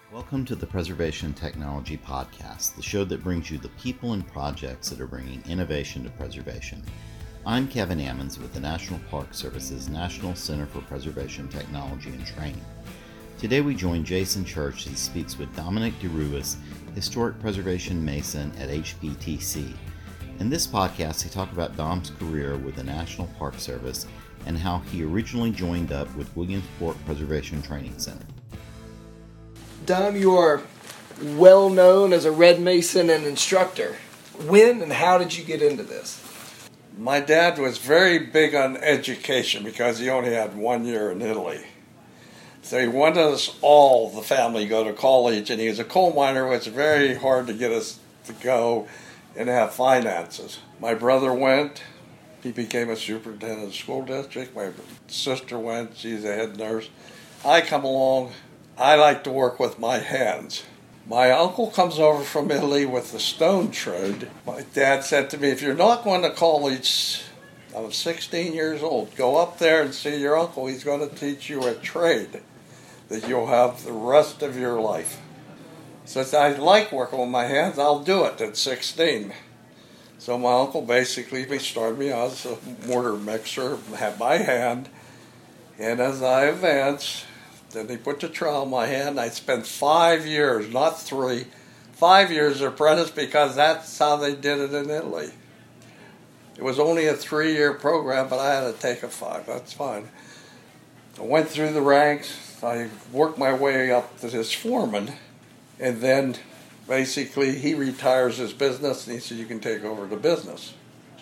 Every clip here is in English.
Welcome to the Preservation Technology Podcast, the show that brings you the people and projects that are bringing innovation to preservation. I'm Kevin Ammons with the National Park Service's National Center for Preservation Technology and Training. Today we join Jason Church as he speaks with Dominic DeRuis, Historic Preservation Mason at HPTC. In this podcast, he talks about Dom's career with the National Park Service and how he originally joined up with Williamsport Preservation Training Center. Dom, you are well known as a Red Mason and instructor. When and how did you get into this? My dad was very big on education because he only had 1 year in Italy. So he wanted us all, the family, go to college, and he was a coal miner. It was very hard to get us to go and have finances. My brother went. He became a superintendent of the school district. My sister went. She's a head nurse. I come along. I like to work with my hands. My uncle comes over from Italy with the stone trade. My dad said to me, if you're not going to college, I was 16 years old, go up there and see your uncle. He's going to teach you a trade that you'll have the rest of your life. Since I like working with my hands, I'll do it at 16. So my uncle basically started me out as a mortar mixer by hand. And as I advanced, then he put the trowel in my hand. I spent 5 years, not 3, 5 years apprentice because that's how they did it in Italy. It was only a 3-year program, but I had to take a 5. That's fine. I went through the ranks. I worked my way up to this foreman, and then basically he retires his business, and he said, you can take over the business.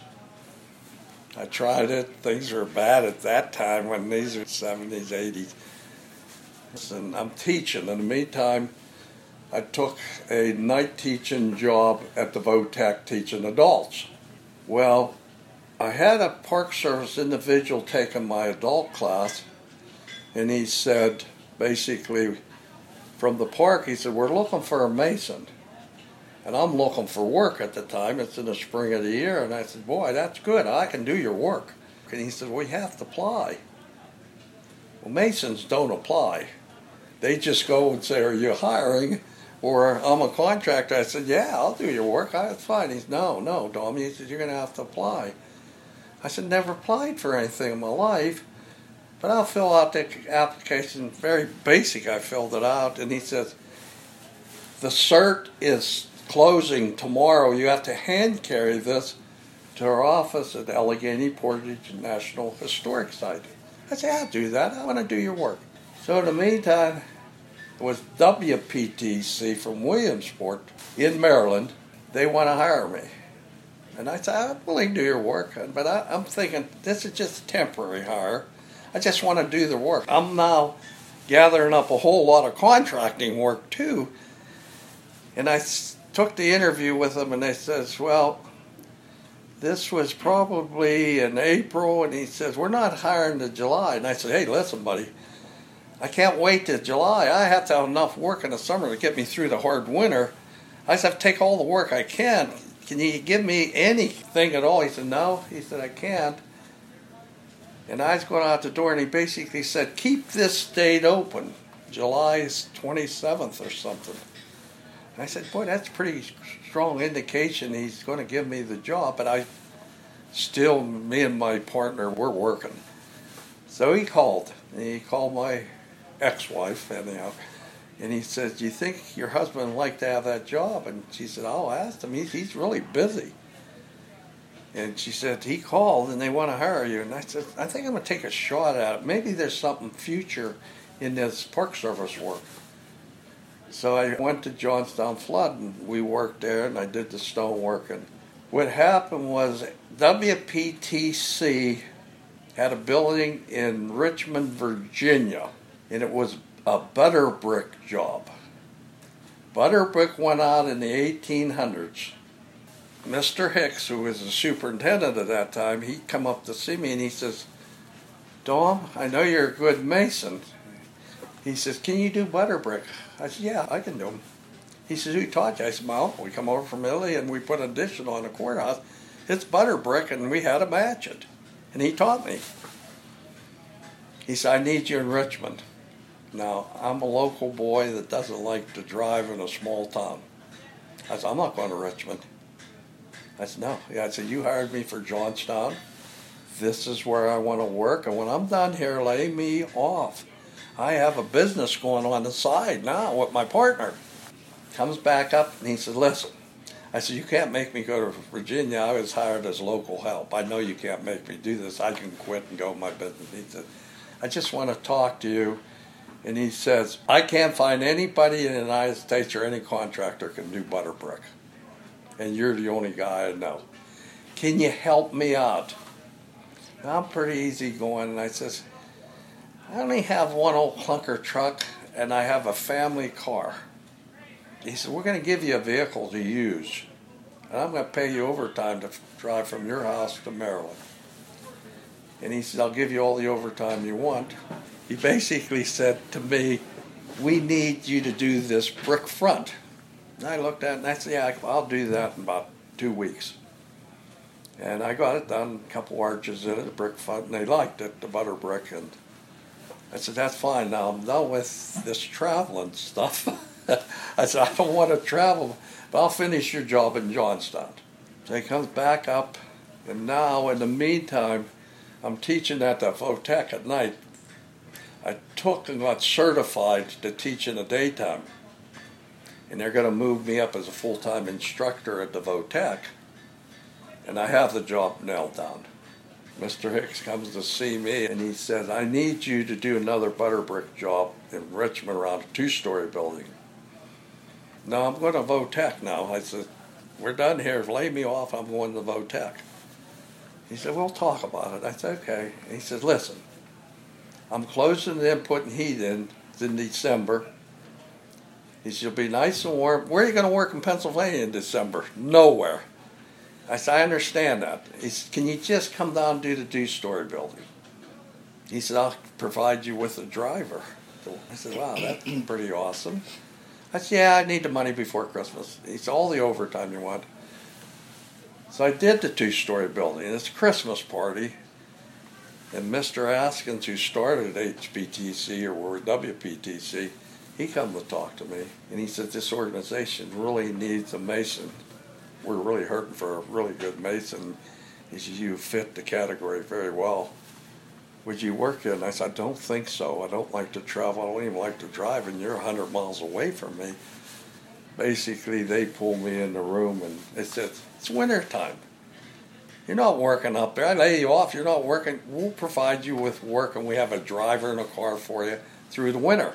I tried it. Things were bad at that time when these are 70s, 80s. And I'm teaching. In the meantime, I took a night teaching job at the VOTEC teaching adults. Well, I had a Park Service individual taking my adult class, and he said, basically, from the park, he said, we're looking for a mason. And I'm looking for work at the time. It's in the spring of the year. And I said, boy, that's good. I can do your work. And he said, well, you have to apply. Well, masons don't apply. They just go and say, are you hiring? Or I'm a contractor. I said, yeah, I'll do your work. That's fine. He said, no, Dom. He said, you're going to have to apply. I said, never applied for anything in my life, but I'll fill out the application. Very basic, I filled it out. And he says, the cert is closing tomorrow. You have to hand carry this to our office at Allegheny Portage National Historic Site. I said, I'll do that. I want to do your work. So in the meantime, it was WPTC from Williamsport in Maryland. They want to hire me. And I said, I'm willing to do your work, but I'm thinking this is just a temporary hire. I just want to do the work. I'm now gathering up a whole lot of contracting work too. And I took the interview with them, and they says, well, this was probably in April, and he says, we're not hiring till July. And I said, hey, listen, buddy, I can't wait till July. I have to have enough work in the summer to get me through the hard winter. I just have to take all the work I can. Can you give me anything at all? He said, no. He said, I can't. And I was going out the door, and he basically said, keep this date open, July 27th or something. And I said, boy, that's a pretty strong indication he's going to give me the job. But me and my partner, we're working. So he called. And he called my ex-wife, anyhow. And he says, do you think your husband would like to have that job? And she said, I'll ask him. He's really busy. And she said, he called and they want to hire you. And I said, I think I'm going to take a shot at it. Maybe there's something future in this Park Service work. So I went to Johnstown Flood, and we worked there, and I did the stone work. And what happened was WPTC had a building in Richmond, Virginia, and it was a butter brick job. Butter brick went out in the 1800s. Mr. Hicks, who was the superintendent at that time, he come up to see me and he says, Dom, I know you're a good mason. He says, can you do butter brick? I said, yeah, I can do them. He says, who taught you? I said, my uncle. We come over from Italy and we put an addition on the courthouse. It's butter brick and we had to match it. And he taught me. He said, I need you in Richmond. Now, I'm a local boy that doesn't like to drive in a small town. I said, I'm not going to Richmond. I said, no. Yeah, I said, you hired me for Johnstown. This is where I want to work, and when I'm done here, lay me off. I have a business going on the side now with my partner. Comes back up, and he said, listen. I said, you can't make me go to Virginia. I was hired as local help. I know you can't make me do this. I can quit and go my business. He said, I just want to talk to you. And he says, I can't find anybody in the United States or any contractor can do butter brick. And you're the only guy I know. Can you help me out? Now, I'm pretty easygoing. And I says, I only have one old clunker truck, and I have a family car. He said, we're going to give you a vehicle to use. And I'm going to pay you overtime to drive from your house to Maryland. And he said, I'll give you all the overtime you want. He basically said to me, we need you to do this brick front. And I looked at it and I said, yeah, I'll do that in about 2 weeks. And I got it done, a couple arches in it, a brick front, and they liked it, the butter brick. And I said, that's fine. Now I'm done with this traveling stuff. I said, I don't want to travel, but I'll finish your job in Johnstown. So he comes back up, and now in the meantime, I'm teaching at the VOTEC at night. I took and got certified to teach in the daytime. And they're going to move me up as a full-time instructor at the VOTEC. And I have the job nailed down. Mr. Hicks comes to see me and he says, I need you to do another butter brick job in Richmond around a 2-story building. No, I'm going to VOTEC now. I said, we're done here. Lay me off. I'm going to VOTEC. He said, we'll talk about it. I said, okay. And he said, listen. I'm closing in, putting heat in December. He said, you'll be nice and warm. Where are you going to work in Pennsylvania in December? Nowhere. I said, I understand that. He said, can you just come down and do the 2-story building? He said, I'll provide you with a driver. I said, wow, that's pretty awesome. I said, yeah, I need the money before Christmas. He said, all the overtime you want. So I did the 2-story building. It's a Christmas party. And Mr. Askins, who started HPTC or WPTC, he come to talk to me. And he said, this organization really needs a mason. We're really hurting for a really good mason. He said, you fit the category very well. Would you work in? I said, I don't think so. I don't like to travel. I don't even like to drive, and you're 100 miles away from me. Basically, they pulled me in the room, and they said, it's winter time. You're not working up there. I lay you off. You're not working. We'll provide you with work, and we have a driver and a car for you through the winter.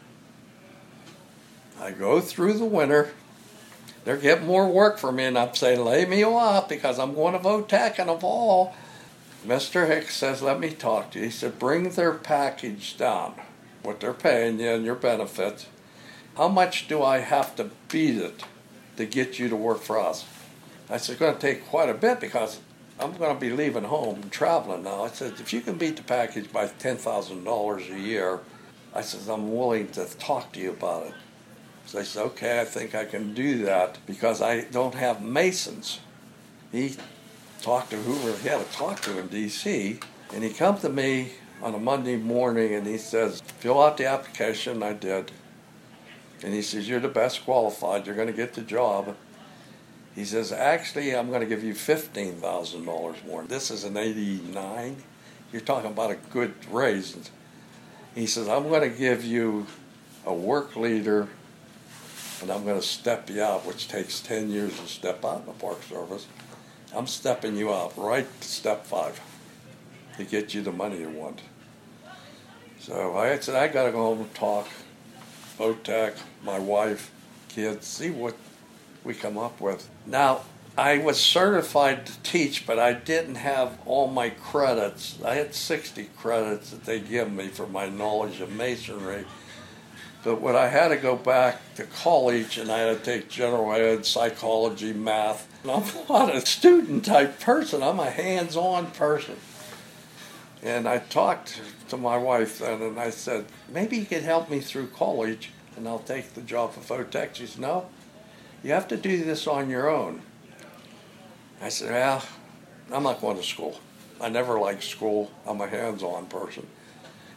I go through the winter. They're getting more work for me, and I'm saying, lay me off because I'm going to VOTEC in the fall. Mr. Hicks says, let me talk to you. He said, bring their package down, what they're paying you and your benefits. How much do I have to beat it to get you to work for us? I said, it's going to take quite a bit because I'm going to be leaving home and traveling now. I said, if you can beat the package by $10,000 a year, I said, I'm willing to talk to you about it. So they said, okay, I think I can do that because I don't have masons. He talked to whoever he had to talk to in D.C., and he come to me on a Monday morning and he says, fill out the application. I did. And he says, you're the best qualified. You're going to get the job. He says, actually, I'm going to give you $15,000 more. This is an 89. You're talking about a good raise. He says, I'm going to give you a work leader, and I'm going to step you out, which takes 10 years to step out in the Park Service. I'm stepping you out right to step 5 to get you the money you want. So I said, I got to go home and talk. VOTEC, my wife, kids, see what we come up with. Now, I was certified to teach, but I didn't have all my credits. I had 60 credits that they give me for my knowledge of masonry. But when I had to go back to college and I had to take general ed, psychology, math, and I'm not a student-type person. I'm a hands-on person. And I talked to my wife then, and I said, maybe you could help me through college, and I'll take the job for VOTEC. She said, no, you have to do this on your own. I said, well, I'm not going to school. I never liked school. I'm a hands-on person.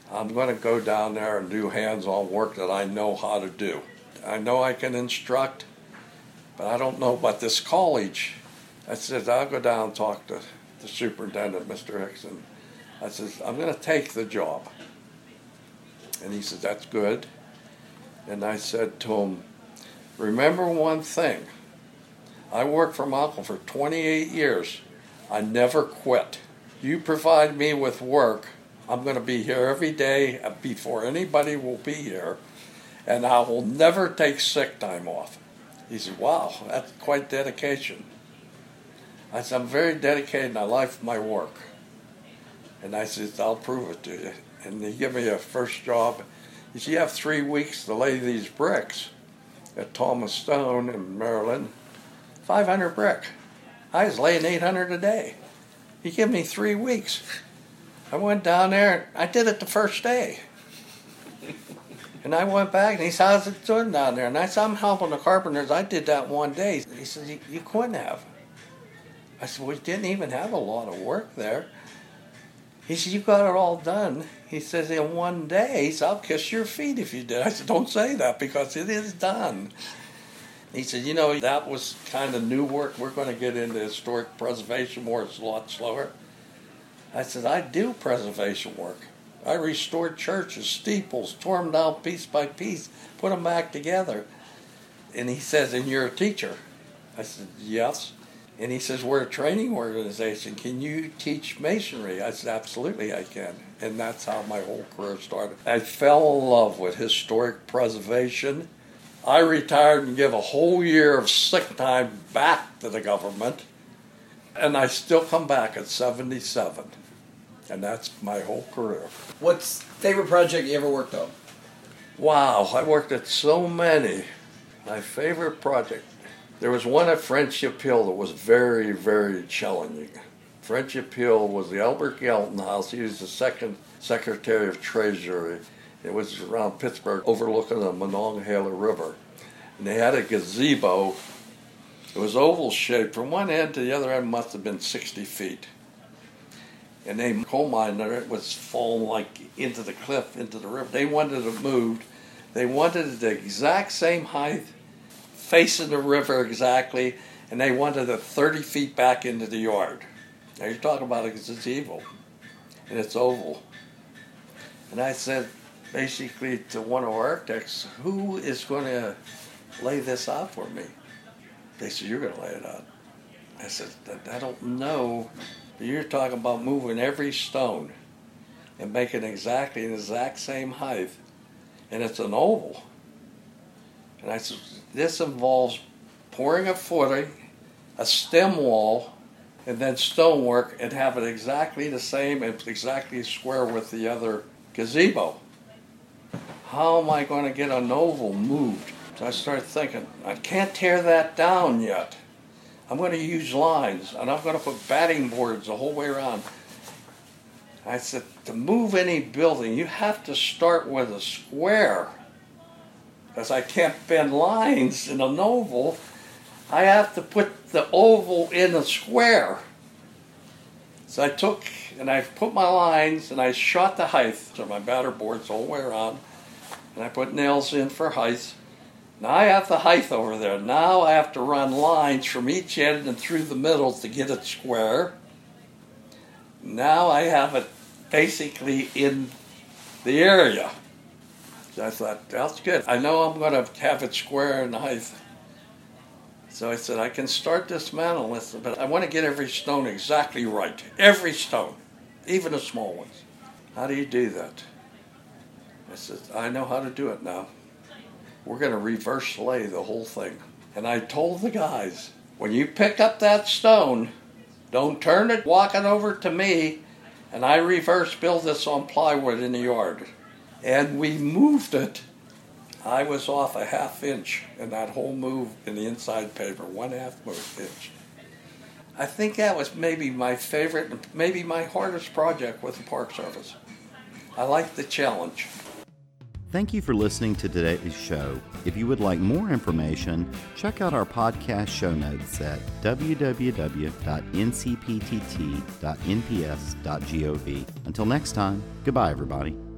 I'm going to go down there and do hands-on work that I know how to do. I know I can instruct, but I don't know about this college. I said, I'll go down and talk to the superintendent, Mr. Hickson. I said, I'm going to take the job. And he said, that's good. And I said to him, remember one thing. I worked for my uncle for 28 years. I never quit. You provide me with work, I'm going to be here every day before anybody will be here, and I will never take sick time off. He said, wow, that's quite dedication. I said, I'm very dedicated and I like my work. And I said, I'll prove it to you. And he gave me a first job. He said, you have 3 weeks to lay these bricks at Thomas Stone in Maryland. 500 brick. I was laying 800 a day. He gave me 3 weeks. I went down there, I did it the first day. And I went back and he said, how's it doing down there? And I said, I'm helping the carpenters. I did that one day. He said, you couldn't have. I said, we didn't even have a lot of work there. He said, you got it all done. He says, in 1 day. He said, I'll kiss your feet if you did. I said, don't say that because it is done. He said, you know, that was kind of new work. We're going to get into historic preservation more. It's a lot slower. I said, I do preservation work. I restored churches, steeples, tore them down piece by piece, put them back together. And he says, and you're a teacher? I said, yes. And he says, we're a training organization. Can you teach masonry? I said, absolutely I can. And that's how my whole career started. I fell in love with historic preservation. I retired and gave a whole year of sick time back to the government. And I still come back at 77. And that's my whole career. What's favorite project you ever worked on? Wow, I worked at so many. My favorite project, there was one at Friendship Hill that was very, very challenging. Friendship Hill was the Albert Galton House. He was the second Secretary of Treasury. It was around Pittsburgh, overlooking the Monongahela River. And they had a gazebo. It was oval-shaped. From one end to the other end must have been 60 feet. And they coal mined there. It was falling like into the cliff, into the river. They wanted it moved. They wanted it the exact same height, facing the river exactly, and they wanted it 30 feet back into the yard. Now you're talking about a gazebo, and it's oval. And I said, basically, to one of our architects, who is going to lay this out for me? They said, you're going to lay it out. I said, I don't know. You're talking about moving every stone and making exactly the exact same height, and it's an oval. And I said, this involves pouring a footing, a stem wall, and then stonework, and have it exactly the same and exactly square with the other gazebo. How am I going to get an oval moved? So I started thinking, I can't tear that down yet. I'm going to use lines, and I'm going to put batting boards the whole way around. I said, to move any building, you have to start with a square. Because I can't bend lines in an oval. I have to put the oval in a square. So I took, and I put my lines, and I shot the height. So my batter boards the whole way around. And I put nails in for height. Now I have the height over there. Now I have to run lines from each end and through the middle to get it square. Now I have it basically in the area. So I thought, that's good. I know I'm going to have it square in the height. So I said, I can start dismantling this, but I want to get every stone exactly right. Every stone, even the small ones. How do you do that? I said, I know how to do it now. We're going to reverse lay the whole thing. And I told the guys, when you pick up that stone, don't turn it, walk it over to me, and I reverse build this on plywood in the yard. And we moved it. I was off a ½ inch in that whole move in the inside paper, 1/2 inch. I think that was maybe my favorite, maybe my hardest project with the Park Service. I liked the challenge. Thank you for listening to today's show. If you would like more information, check out our podcast show notes at www.ncptt.nps.gov. Until next time, goodbye, everybody.